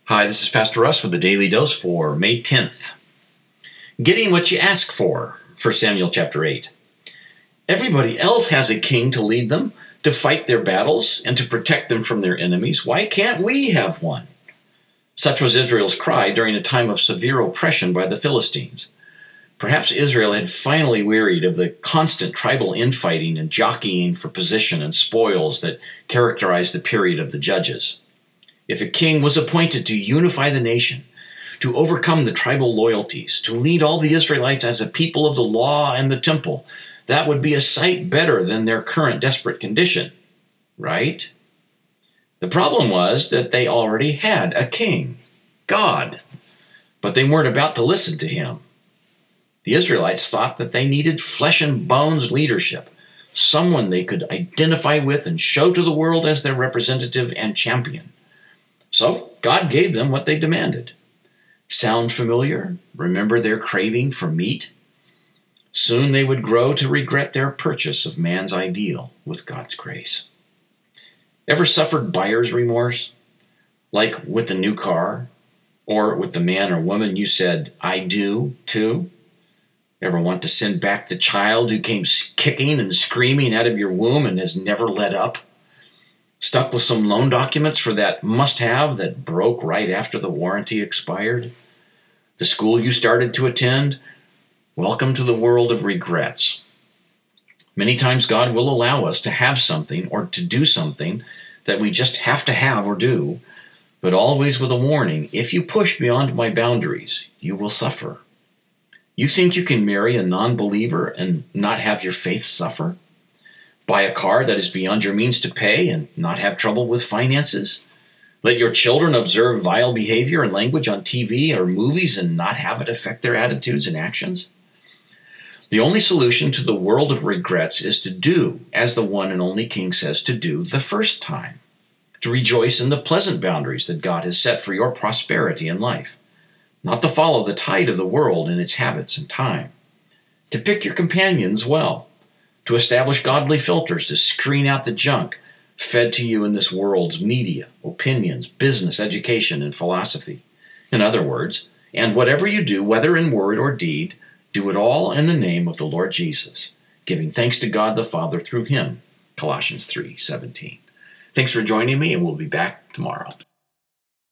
Hi, this is Pastor Russ with the Daily Dose for May 10th. Getting what you ask for, 1 Samuel chapter 8. Everybody else has a king to lead them, to fight their battles, and to protect them from their enemies. Why can't we have one? Such was Israel's cry during a time of severe oppression by the Philistines. Perhaps Israel had finally wearied of the constant tribal infighting and jockeying for position and spoils that characterized the period of the Judges. If a king was appointed to unify the nation, to overcome the tribal loyalties, to lead all the Israelites as a people of the law and the temple, that would be a sight better than their current desperate condition, right? The problem was that they already had a king, God, but they weren't about to listen to him. The Israelites thought that they needed flesh and bones leadership, someone they could identify with and show to the world as their representative and champion. So God gave them what they demanded. Sound familiar? Remember their craving for meat? Soon they would grow to regret their purchase of man's ideal with God's grace. Ever suffered buyer's remorse? Like with the new car? Or with the man or woman you said, "I do," to? Ever want to send back the child who came kicking and screaming out of your womb and has never let up? Stuck with some loan documents for that must-have that broke right after the warranty expired? The school you started to attend? Welcome to the world of regrets. Many times God will allow us to have something or to do something that we just have to have or do, but always with a warning: if you push beyond my boundaries, you will suffer. You think you can marry a non-believer and not have your faith suffer? Buy a car that is beyond your means to pay and not have trouble with finances? Let your children observe vile behavior and language on TV or movies and not have it affect their attitudes and actions? The only solution to the world of regrets is to do as the one and only King says to do the first time, to rejoice in the pleasant boundaries that God has set for your prosperity in life, not to follow the tide of the world in its habits and time, to pick your companions well, to establish godly filters to screen out the junk fed to you in this world's media, opinions, business, education, and philosophy. In other words, and whatever you do, whether in word or deed, do it all in the name of the Lord Jesus, giving thanks to God the Father through him. Colossians 3:17. Thanks for joining me, and we'll be back tomorrow.